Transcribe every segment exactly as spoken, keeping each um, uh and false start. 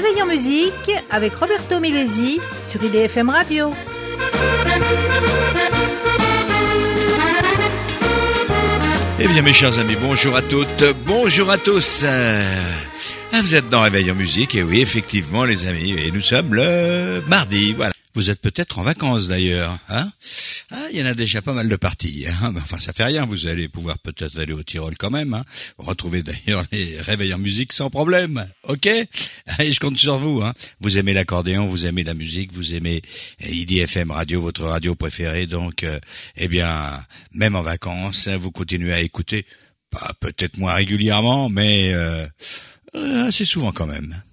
Réveil en musique avec Roberto Milesi sur I D F M Radio. Eh bien mes chers amis, bonjour à toutes, bonjour à tous. Ah, vous êtes dans Réveil en musique, et oui effectivement les amis, et nous sommes le mardi, voilà. Vous êtes peut-être en vacances d'ailleurs, hein? Ah, il y en a déjà pas mal de parties, hein? Enfin, ça fait rien, vous allez pouvoir peut-être aller au Tyrol quand même, hein? Retrouver d'ailleurs les réveils en musique sans problème, ok? Allez, je compte sur vous, hein? Vous aimez l'accordéon, vous aimez la musique, vous aimez I D F M Radio, votre radio préférée, donc, euh, eh bien, même en vacances, hein, vous continuez à écouter, pas peut-être moins régulièrement, mais euh, euh, assez souvent quand même.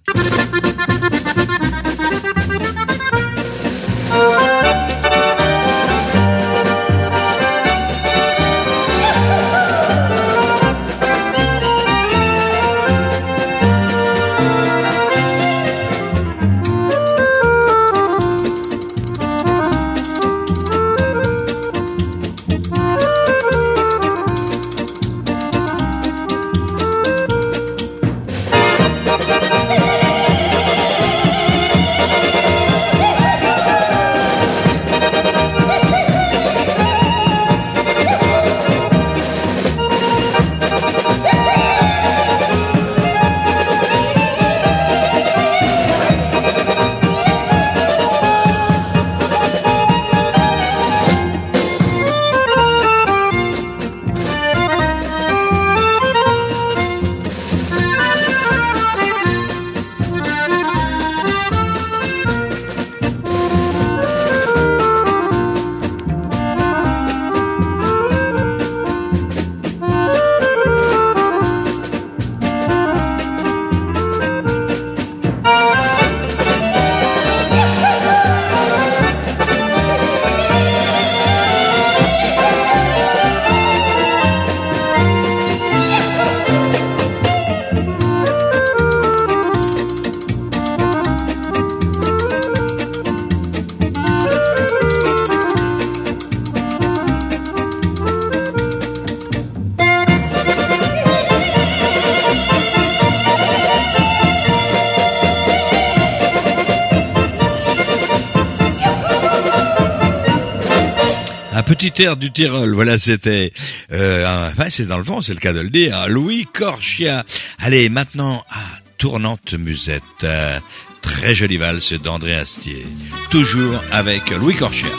Petit air du Tyrol, voilà, c'était, euh, ouais, c'est dans le fond, c'est le cas de le dire, Louis Corchia. Allez, maintenant, à Tournante Musette, euh, très jolie valse d'André Astier, toujours avec Louis Corchia.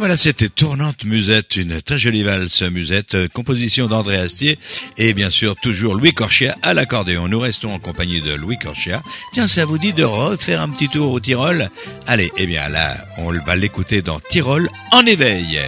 voilà, c'était Tournante Musette, une très jolie valse musette, euh, composition d'André Astier et bien sûr toujours Louis Corchia à l'accordéon. Nous restons en compagnie de Louis Corchia. Tiens, ça vous dit de refaire un petit tour au Tyrol? Allez, eh bien là, on va l'écouter dans Tyrol en éveil.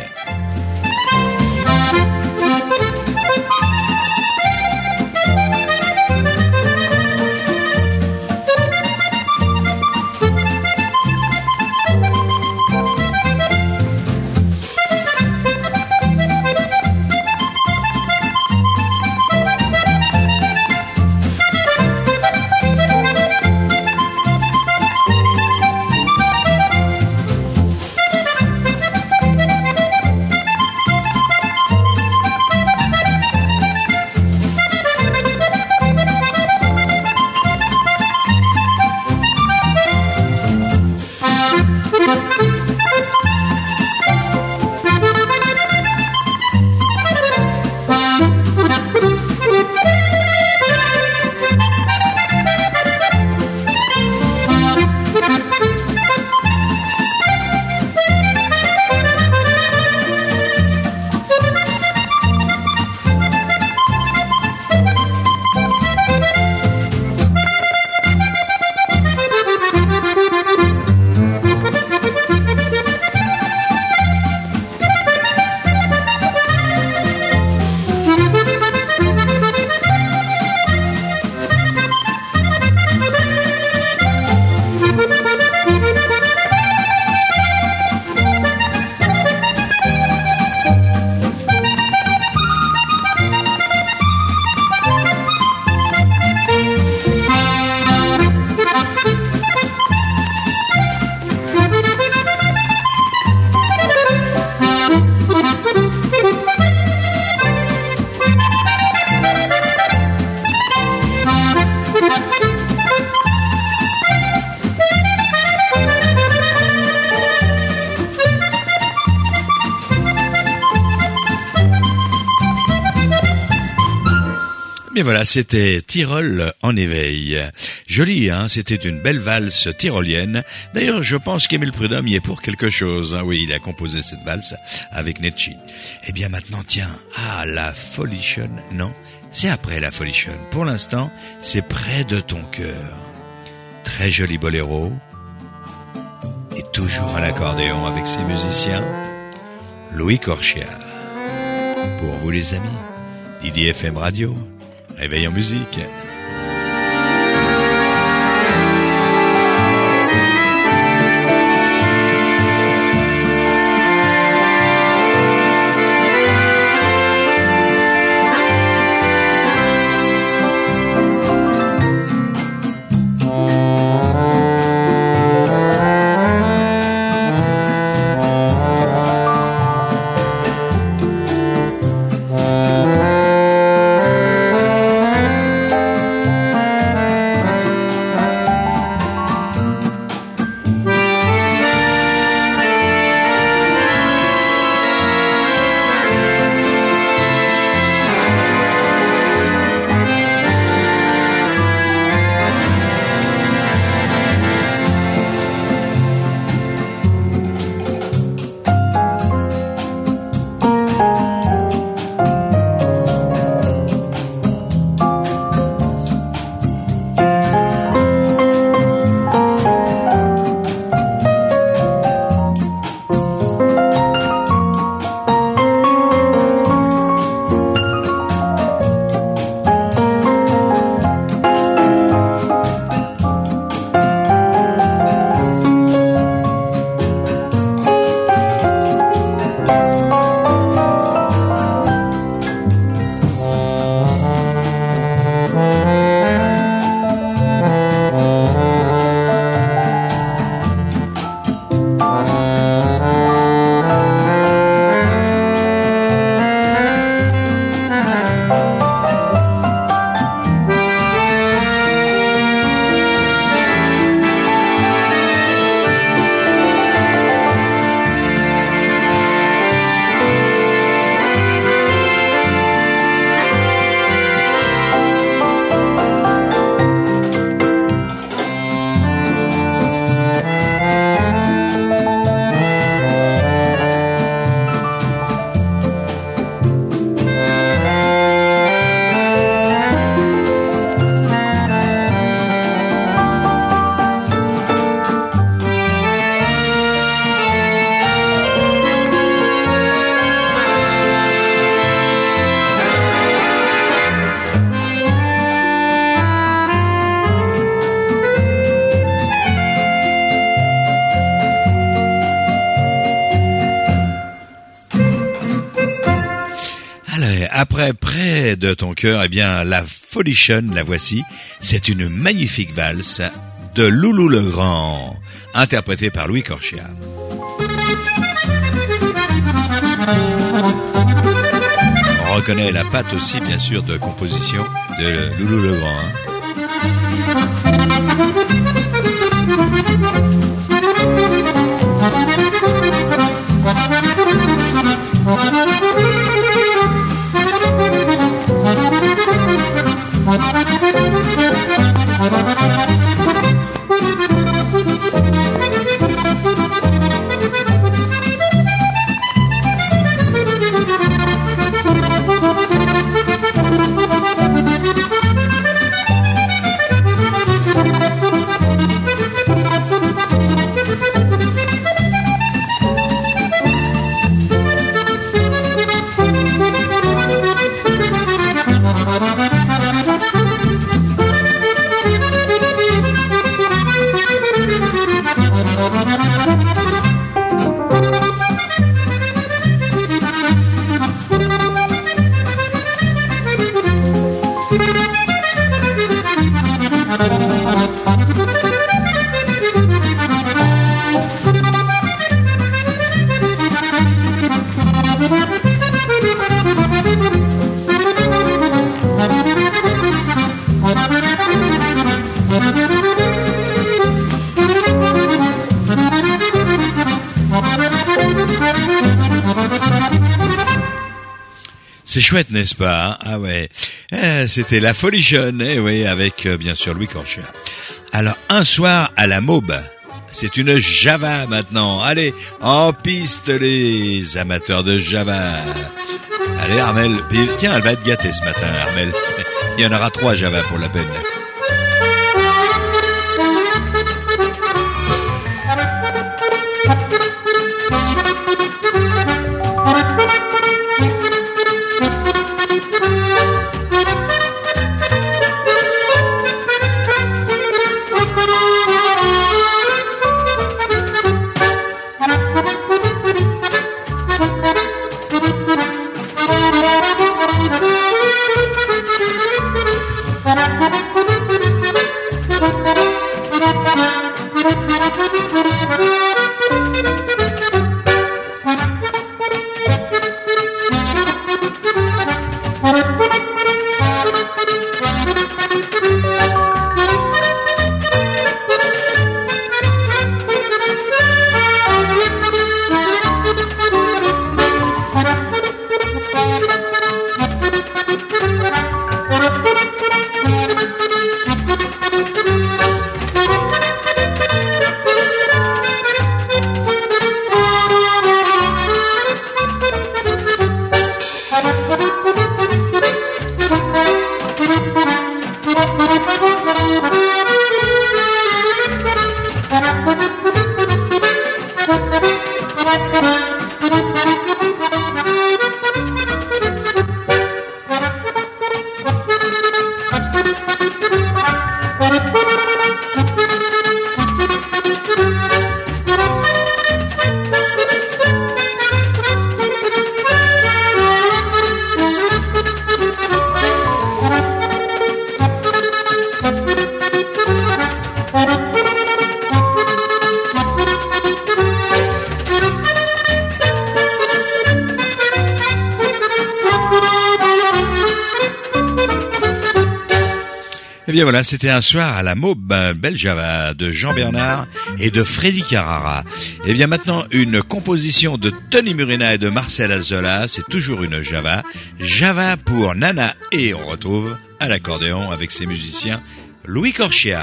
Et voilà, c'était Tyrol en éveil. Joli, hein, c'était une belle valse tyrolienne. D'ailleurs, je pense qu'Émile Prudhomme y est pour quelque chose. Hein. Oui, il a composé cette valse avec Necci. Eh bien maintenant, tiens, ah, la Folichon, non, c'est après la Folichon. Pour l'instant, c'est près de ton cœur. Très joli boléro. Et toujours à l'accordéon avec ses musiciens. Louis Corchia. Pour vous les amis, Didier F M Radio. Réveil en musique. Allez, après Près de ton cœur, eh bien, la Folichon, la voici. C'est une magnifique valse de Loulou le Grand, interprétée par Louis Corchia. On reconnaît la patte aussi, bien sûr, de composition de Loulou le Grand. Hein. C'est chouette, n'est-ce pas? Ah ouais, eh, c'était la Folichon, eh oui, avec euh, bien sûr Louis Corchia. Alors, un soir à la Maube, c'est une Java maintenant. Allez, en piste les amateurs de Java. Allez Armel, tiens, elle va être gâtée ce matin, Armel. Il y en aura trois Java pour la peine. Eh bien voilà, c'était un soir à la Maube, belle Java de Jean Bernard et de Freddy Carrara. Eh bien maintenant, une composition de Tony Murena et de Marcel Azola, c'est toujours une Java. Java pour Nana, et on retrouve à l'accordéon avec ses musiciens Louis Corchia.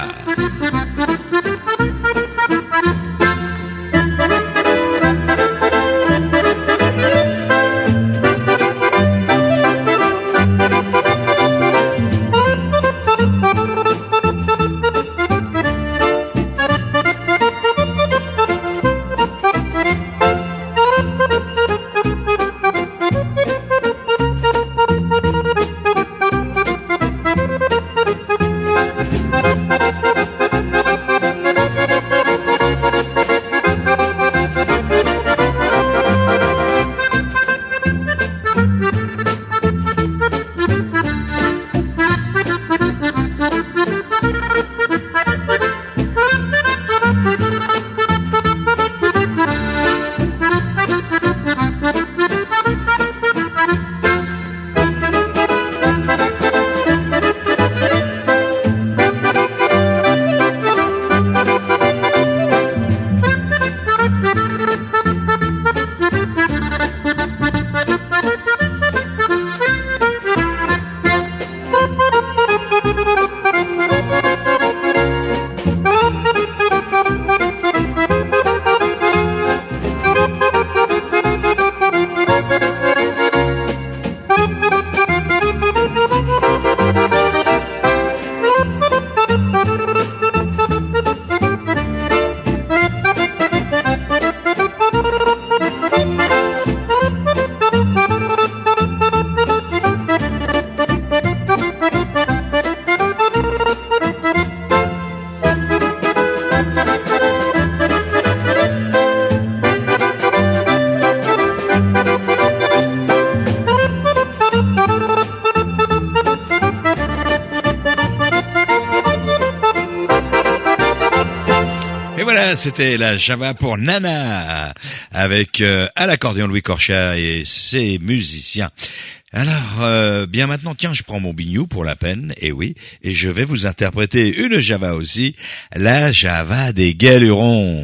c'était la Java pour Nana, avec euh, à l'accordéon Louis Korchia et ses musiciens. Alors, euh, bien maintenant, tiens, je prends mon bignou pour la peine, et oui, et je vais vous interpréter une Java aussi, la Java des Galurons.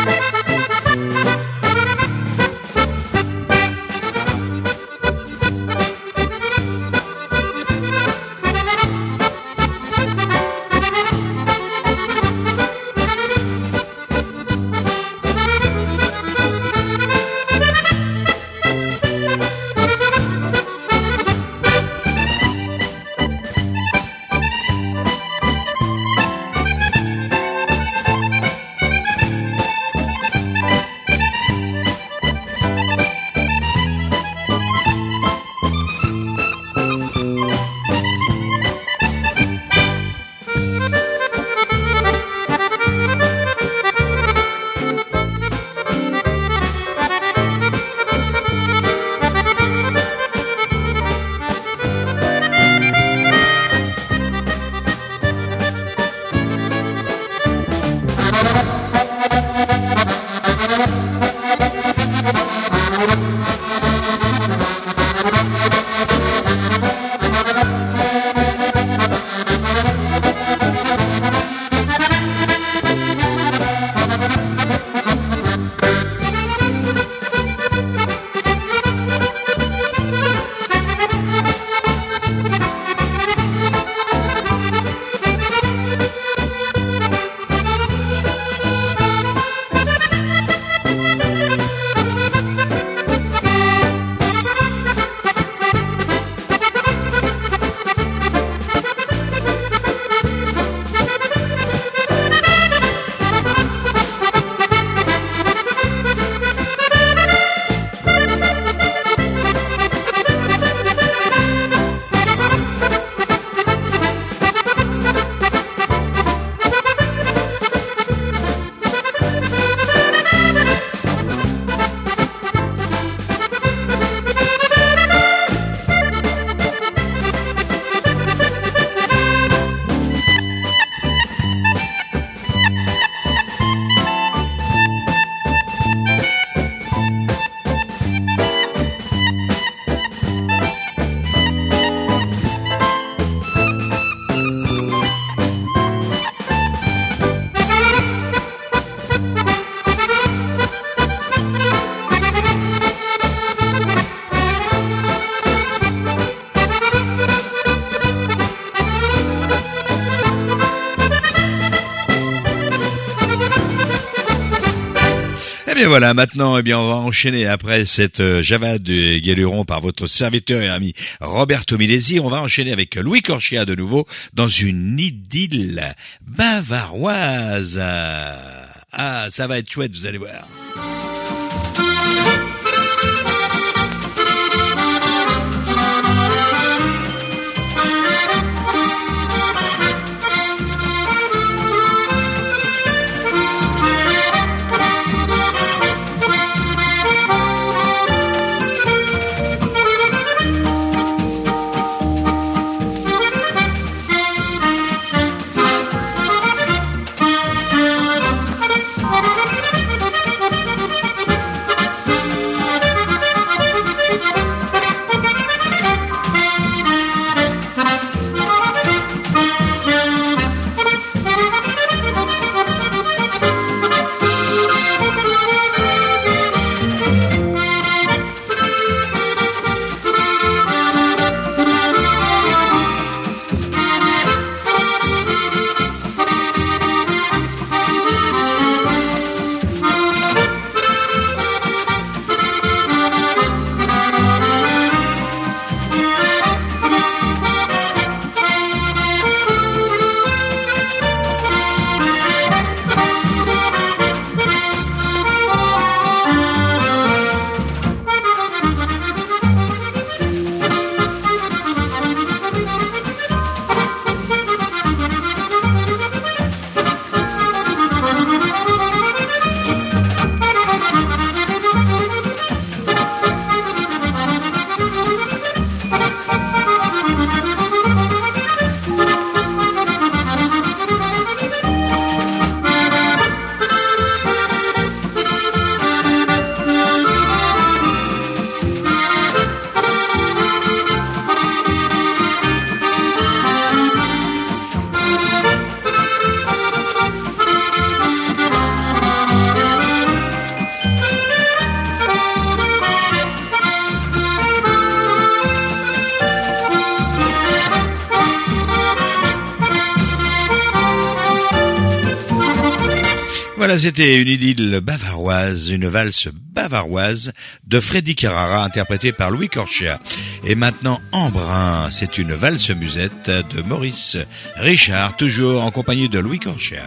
Eh bien voilà, maintenant, eh bien, on va enchaîner après cette euh, Java de Galurons par votre serviteur et ami Roberto Milesi. On va enchaîner avec Louis Korchia de nouveau dans une idylle bavaroise. Ah, ça va être chouette, vous allez voir. Thank you. voilà, c'était une idylle bavaroise, une valse bavaroise de Freddy Carrara, interprétée par Louis Korchia. Et maintenant, Embrun, c'est une valse musette de Maurice Richard, toujours en compagnie de Louis Korchia.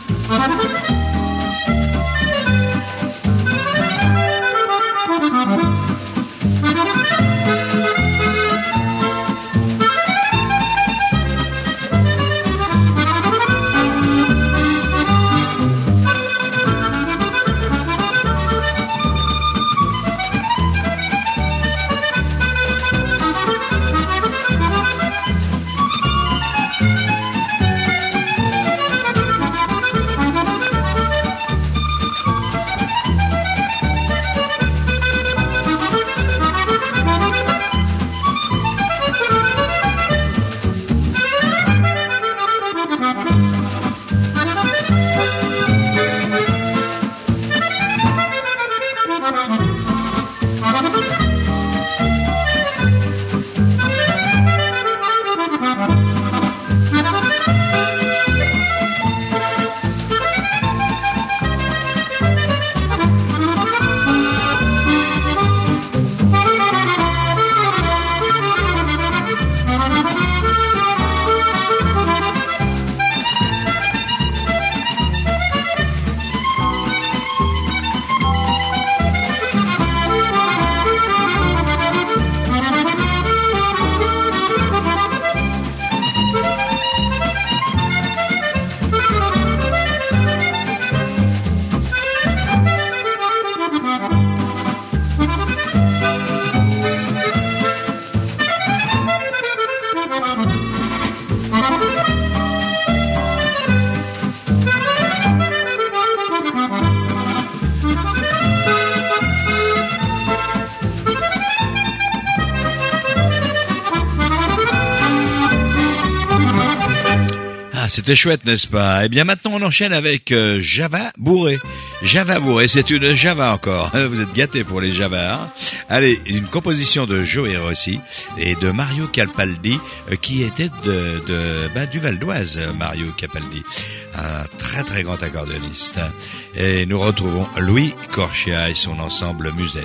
C'était chouette, n'est-ce pas? Eh bien, maintenant, on enchaîne avec euh, Java bourré. Java bourré, c'est une Java encore. Vous êtes gâtés pour les Java, hein? Allez, une composition de Joe Rossi et de Mario Capaldi, euh, qui était de, de bah, du Val d'Oise, Mario Capaldi. Un très très grand accordéoniste. Et nous retrouvons Louis Korchia et son ensemble Musette.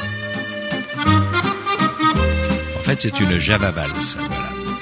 En fait, c'est une Java valse, voilà.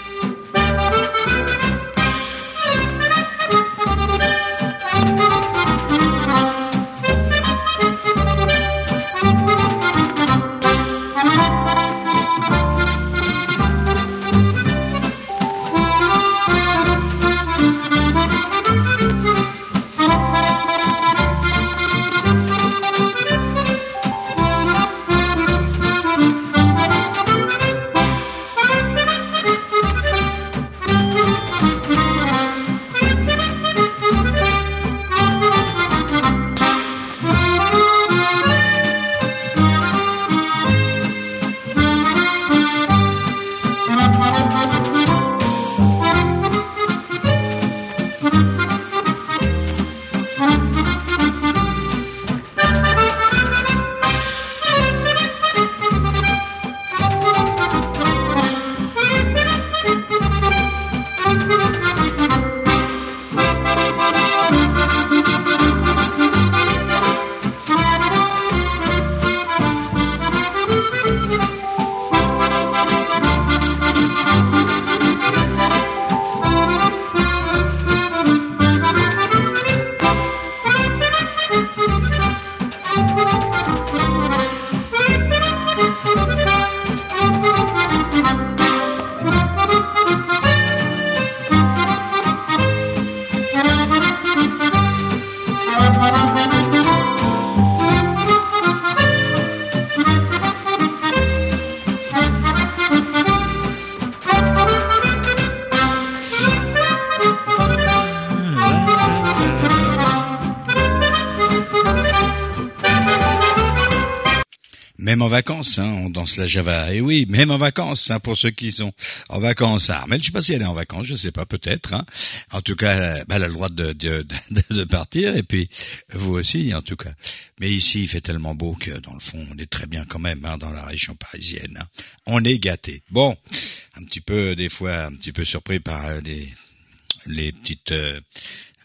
Même en vacances, hein, on danse la Java. Et oui, même en vacances, hein, pour ceux qui sont en vacances. Armelle, je sais pas si elle est en vacances, je sais pas, peut-être. Hein. En tout cas, bah, elle a le droit de, de, de, de partir, et puis vous aussi, en tout cas. Mais ici, il fait tellement beau que, dans le fond, on est très bien quand même, hein, dans la région parisienne. Hein. On est gâtés. Bon, un petit peu, des fois, un petit peu surpris par euh, les, les petites... Euh,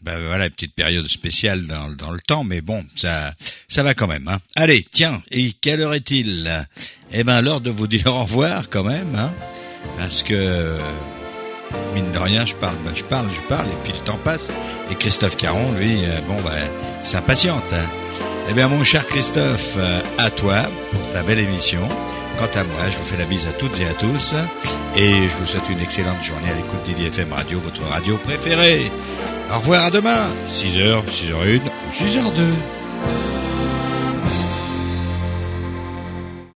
Ben voilà, une petite période spéciale dans, dans le temps, mais bon, ça ça va quand même. Hein. Allez, tiens, et quelle heure est-il? Eh ben, l'heure de vous dire au revoir quand même, hein, parce que mine de rien, je parle, ben, je parle, je parle, et puis le temps passe. Et Christophe Caron, lui, euh, bon, ben, s'impatiente. Hein. Eh bien, mon cher Christophe, euh, à toi pour ta belle émission. Quant à moi, je vous fais la bise à toutes et à tous, et je vous souhaite une excellente journée à l'écoute d'I D F M Radio, votre radio préférée. Au revoir, à demain, six heures, six heures une ou six heures deux.